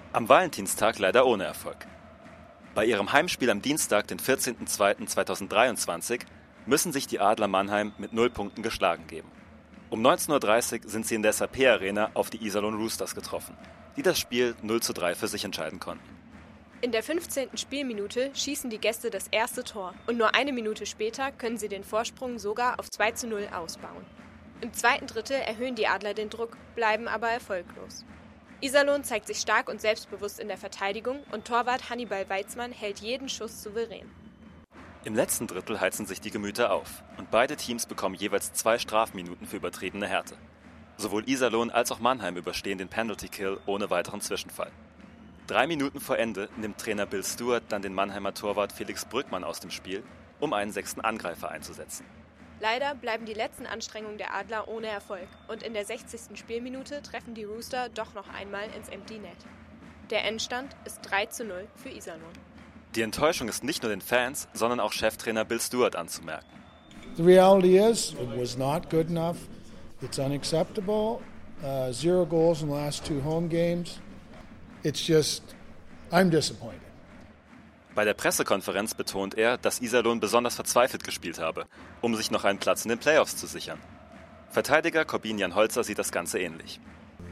Am Valentinstag leider ohne Erfolg. Bei ihrem Heimspiel am Dienstag, den 14.02.2023, müssen sich die Adler Mannheim mit 0 Punkten geschlagen geben. Um 19:30 Uhr sind sie in der SAP-Arena auf die Iserlohn Roosters getroffen, die das Spiel 0:3 für sich entscheiden konnten. In der 15. Spielminute schießen die Gäste das erste Tor und nur eine Minute später können sie den Vorsprung sogar auf 2:0 ausbauen. Im zweiten Drittel erhöhen die Adler den Druck, bleiben aber erfolglos. Iserlohn zeigt sich stark und selbstbewusst in der Verteidigung und Torwart Hannibal Weizmann hält jeden Schuss souverän. Im letzten Drittel heizen sich die Gemüter auf und beide Teams bekommen jeweils 2 Strafminuten für übertriebene Härte. Sowohl Iserlohn als auch Mannheim überstehen den Penalty-Kill ohne weiteren Zwischenfall. 3 Minuten vor Ende nimmt Trainer Bill Stewart dann den Mannheimer Torwart Felix Brückmann aus dem Spiel, um einen 6. Angreifer einzusetzen. Leider bleiben die letzten Anstrengungen der Adler ohne Erfolg und in der 60. Spielminute treffen die Rooster doch noch einmal ins Empty Net. Der Endstand ist 3:0 für Iserlohn. Die Enttäuschung ist nicht nur den Fans, sondern auch Cheftrainer Bill Stewart anzumerken. The reality is, it was not good enough. It's unacceptable. 0 goals in the last 2 home games. It's just, I'm disappointed. Bei der Pressekonferenz betont er, dass Iserlohn besonders verzweifelt gespielt habe, um sich noch einen Platz in den Playoffs zu sichern. Verteidiger Corbinian Holzer sieht das Ganze ähnlich.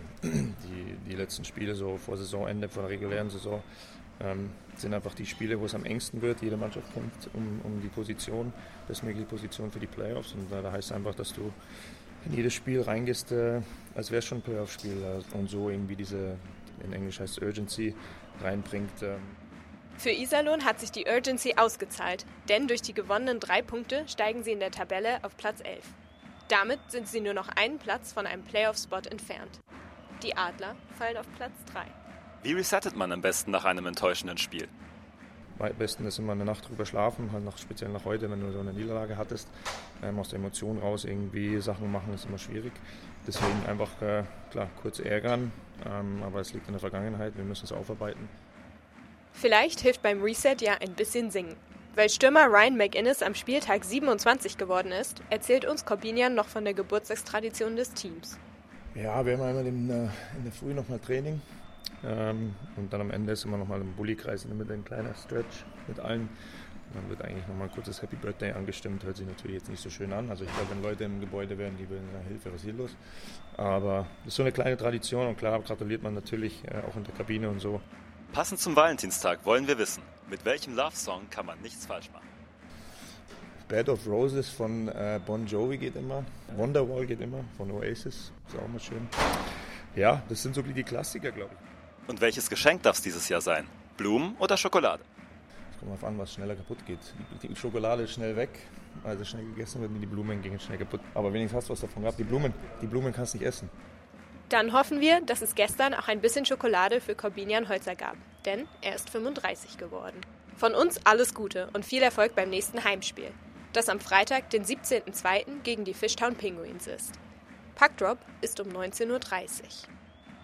Die letzten Spiele so vor Saisonende, vor der regulären Saison, sind einfach die Spiele, wo es am engsten wird. Jede Mannschaft kämpft um die Position, bestmögliche Position für die Playoffs. Und da heißt es einfach, dass du in jedes Spiel reingehst, als wäre es schon ein Playoff-Spiel. Und so irgendwie diese, in Englisch heißt es Urgency, reinbringt. Für Iserlohn hat sich die Urgency ausgezahlt, denn durch die gewonnenen 3 Punkte steigen sie in der Tabelle auf Platz 11. Damit sind sie nur noch einen Platz von einem Playoff-Spot entfernt. Die Adler fallen auf Platz 3. Wie resettet man am besten nach einem enttäuschenden Spiel? Am besten ist immer eine Nacht drüber schlafen, halt speziell nach heute, wenn du so eine Niederlage hattest. Aus der Emotion raus irgendwie Sachen machen, ist immer schwierig. Deswegen einfach, klar, kurz ärgern, aber es liegt in der Vergangenheit, wir müssen es aufarbeiten. Vielleicht hilft beim Reset ja ein bisschen Singen. Weil Stürmer Ryan McInnes am Spieltag 27 geworden ist, erzählt uns Corbinian noch von der Geburtstagstradition des Teams. Ja, wir haben einmal in der Früh nochmal Training und dann am Ende ist immer nochmal im Bullykreis mit ein kleiner Stretch mit allen. Und dann wird eigentlich nochmal ein kurzes Happy Birthday angestimmt, hört sich natürlich jetzt nicht so schön an. Also ich glaube, wenn Leute im Gebäude wären, die würden sagen, Hilfe, was ist hier los? Aber das ist so eine kleine Tradition und klar gratuliert man natürlich auch in der Kabine und so. Passend zum Valentinstag wollen wir wissen, mit welchem Love-Song kann man nichts falsch machen? Bed of Roses von Bon Jovi geht immer, Wonderwall geht immer, von Oasis, ist auch mal schön. Ja, das sind so die Klassiker, glaube ich. Und welches Geschenk darf es dieses Jahr sein? Blumen oder Schokolade? Es kommt darauf an, was schneller kaputt geht. Die Schokolade ist schnell weg, also schnell gegessen wird, und die Blumen gehen schnell kaputt. Aber wenigstens hast du was davon gehabt. Die Blumen kannst du nicht essen. Dann hoffen wir, dass es gestern auch ein bisschen Schokolade für Corbinian Holzer gab, denn er ist 35 geworden. Von uns alles Gute und viel Erfolg beim nächsten Heimspiel, das am Freitag, den 17.02. gegen die Fishtown Penguins ist. Puckdrop ist um 19:30 Uhr.